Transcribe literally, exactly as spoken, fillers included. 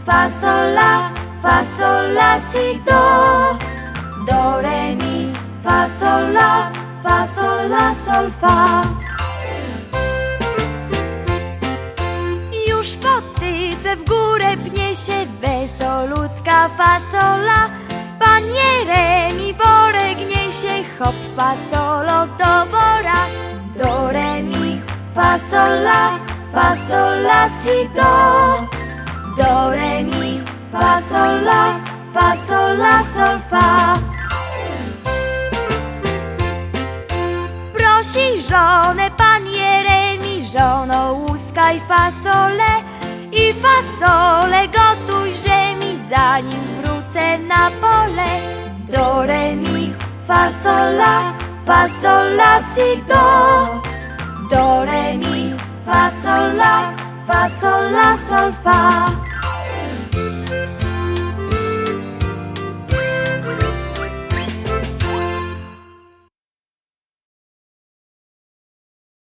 fa sol la, fa sol la si do, do re mi, fa sol la, fa sol la sol fa. Już po tyce w górę pnie się wesolutka fasola. Panie re mi worek niesie, hop fasolo do wora. Do re mi, fa sol la, fa sol la si do, do re mi, fa sol la, fa sol la sol fa. Prosi żonę panie re mi, żono łuskaj fasole i fasole gotuj, że mi zanim wrócę na pole. Do re mi, fa sol la, fa sol la si do, do re mi, fa sol la, fa sol la sol fa.